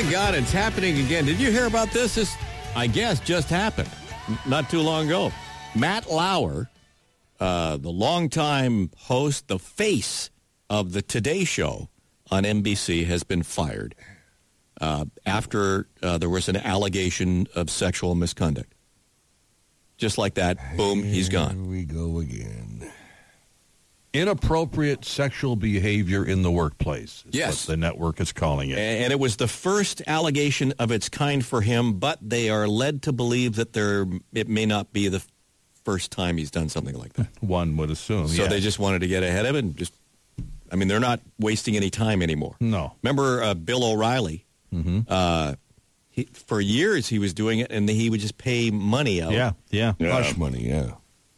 my God, it's happening again. Did you hear about this? This, I guess, just happened not too long ago. Matt Lauer, the longtime host, the face of the Today Show on NBC, has been fired after there was an allegation of sexual misconduct. Just like that, boom, he's gone. Here we go again. Inappropriate sexual behavior in the workplace is Yes. what the network is calling it. And it was the first allegation of its kind for him, but they are led to believe that it may not be the first time he's done something like that. One would assume. So yeah. they just wanted to get ahead of it and they're not wasting any time anymore. No. Remember Bill O'Reilly? Mm-hmm. For years he was doing it, and he would just pay money out. Yeah. Hush money, yeah.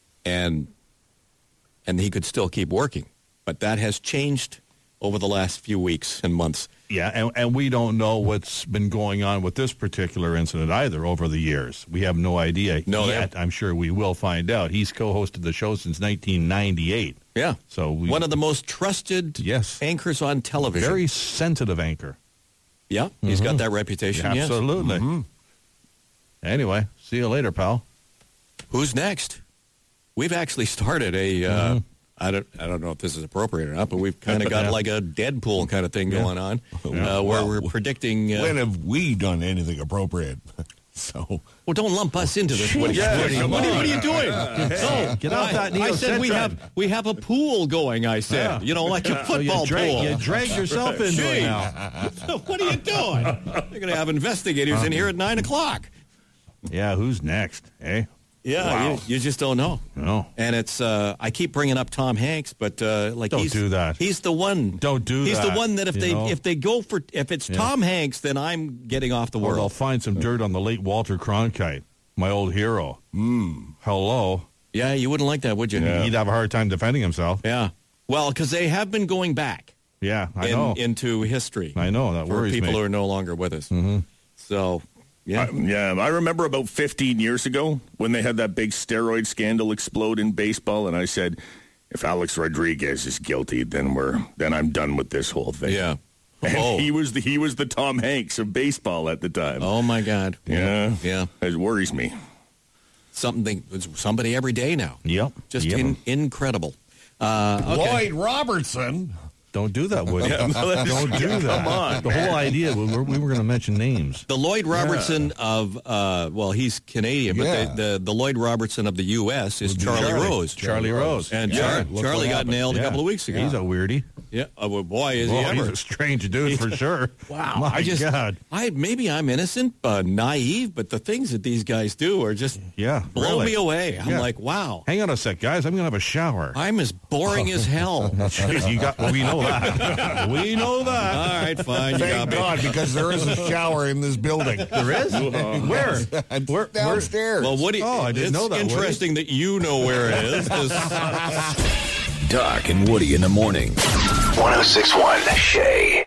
And he could still keep working. But that has changed over the last few weeks and months. Yeah, and we don't know what's been going on with this particular incident either over the years. We have no idea yet. I'm sure we will find out. He's co-hosted the show since 1998. Yeah. So one of the most trusted anchors on television. Very sensitive anchor. Yeah, he's got that reputation. Absolutely. Yes. Mm-hmm. Anyway, see you later, pal. Who's next? We've actually started a. I don't know if this is appropriate or not, but we've kind of got like a Deadpool kind of thing going on, where we're predicting. When have we done anything appropriate? So, well, don't lump us into this. What are you doing? No, get off that. I said we have a pool going. I said, like a football pool. You dragged yourself into it now. What are you doing? You're going to have investigators in here at 9:00. Yeah, who's next? Eh? Yeah, wow. you just don't know. No. And it's, I keep bringing up Tom Hanks, but don't do that. He's the one. Don't do that. He's the one that if it's Tom Hanks, then I'm getting off the world. I'll find some dirt on the late Walter Cronkite, my old hero. Hello. Yeah, you wouldn't like that, would you? Yeah. He'd have a hard time defending himself. Yeah. Well, because they have been going back. Yeah, I know. Into history. I know, that worries me. For people who are no longer with us. Mm-hmm. So... Yeah, I remember about 15 years ago when they had that big steroid scandal explode in baseball, and I said, if Alex Rodriguez is guilty, then I'm done with this whole thing. Yeah. And he was the Tom Hanks of baseball at the time. Oh my God. Yeah. Yeah. It worries me. Somebody every day now. Yep. Just incredible. Okay. Lloyd Robertson. Don't do that, Woody. Don't do that. Come on. The whole idea, we were going to mention names. The Lloyd Robertson of, he's Canadian, but the Lloyd Robertson of the U.S. is Charlie Rose. Charlie Rose. And Charlie got nailed a couple of weeks ago. He's a weirdie. Yeah. Well, boy, is he ever. He's a strange dude for sure. Wow. My God. Maybe I'm innocent, naive, but the things that these guys do are just blow me away. I'm like, wow. Hang on a sec, guys. I'm going to have a shower. I'm as boring as hell. We know that. We know that. All right, fine. Thank God, because there is a shower in this building. There is? Where? Downstairs. Well, Woody, I didn't know that. It's interesting that you know where it is. Doc and Woody in the morning. 106.1 Shay.